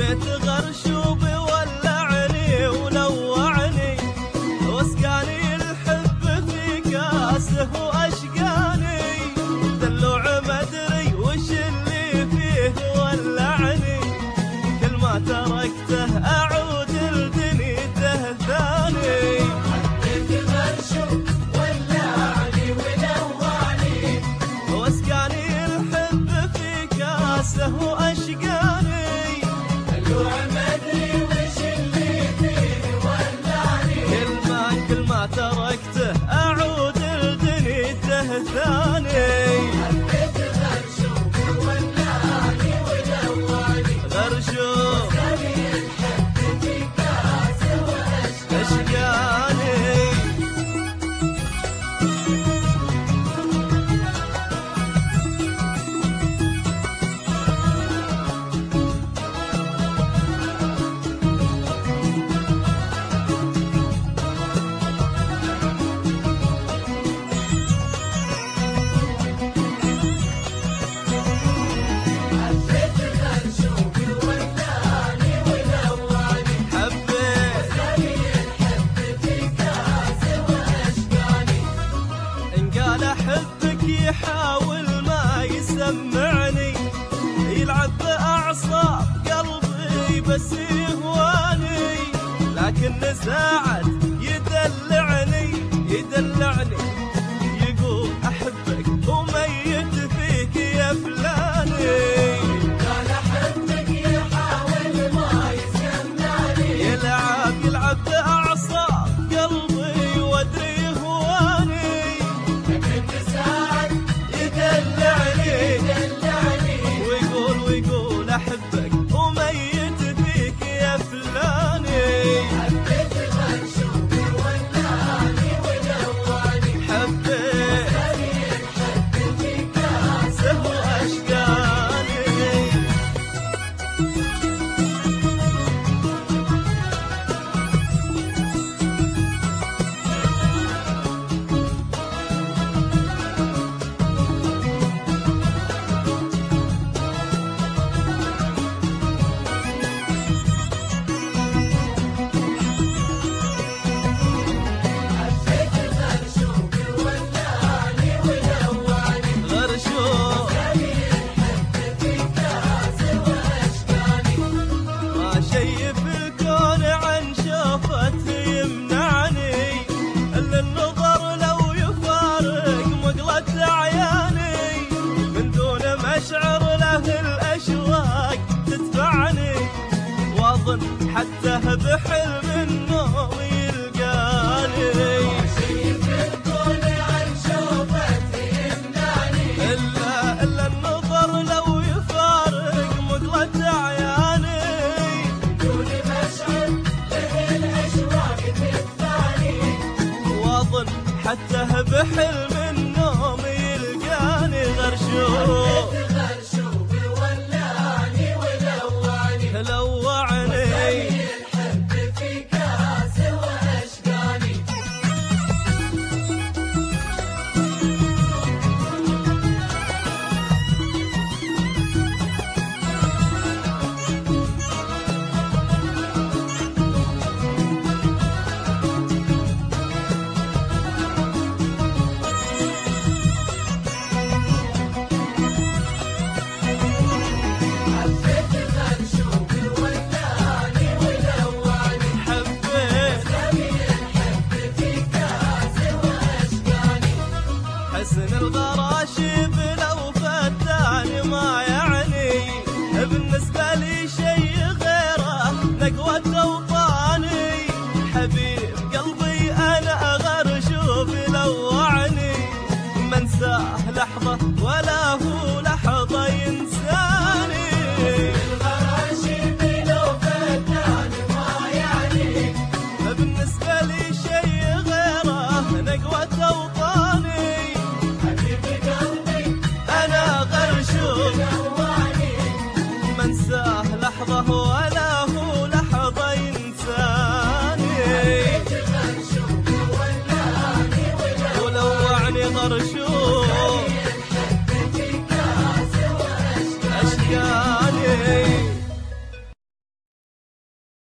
حبيت غرشوب ولعني ولوعني واسقاني الحب في كاسه واشقاني دلوع ما ادري وش اللي فيه ولعني كل ما تركته اعود لدنيته ثاني حبيت غرشوب ولعني ولوعني واسقاني الحب في كاسه واشقاني دلوع ما ادري وش اللي فيه ولعني كل ما تركته اعود لدنيته ثاني حبيت غرشوب ولعني ولوعني غرشوب واسقاني الحب في كاسه واشقاني اشقاني حبيت غرشوب ولعني ولوعني حبيت واسقاني الحب في كاسه واشقاني ان قال احبك يحاول ما يسمعني يلعب باعصاب قلبي بس يهواني لكن ساعات يدلعني يقول احبك وميت فيك يا فلاني قال احبك يحاول ما يسمعني يلعب باعصاب قلبي وادري يهواني لكن ساعات يدلعني دلعني ويقول احبك وميت فيك يا فلاني حبيت غرشوب ولعني ولوعني حبيت واسقاني الحب في كاسه سهو اشقاني حبيت غرشوب ولعني ولوعني غرشوب واسقاني الحب في كاسه واشقاني ما شي في الكون عن شوفته يمنعني الا النظر لو يفارق مقلة عياني من دون مشعر له الاشواق تدفعني واظن حتى بحلم النوم يلقاني شايف الكون عن شوفته يمنعني الا النظر لو يفارق مقلة عياني دون مشعر له الاشواق تدفعني واظن حتى بحلم النوم يلقاني غرشوب غرشوب ولعني ولوعني لوعني الحب في كاسه واشقاني حبيت غرشوب ولعني ولوعني حبيت واسقاني الحب في كاسه واشقاني حسن الغراشيب لو فتاني ما يعني بالنسبة لي شي غيره نقوة اوطاني حبيب قلبي انا غرشوب لوعني ما انساه لحظة ولا هو لحظة ينساني الغراشيب لو فتاني ما يعني بالنسبة لي شي غيره نقوة اوطاني حبيب قلبي انا غرشوب لوعني ما انساه لحظة ولا هو لحظة ينساني غرشوب ولعني ولوعني غرشوب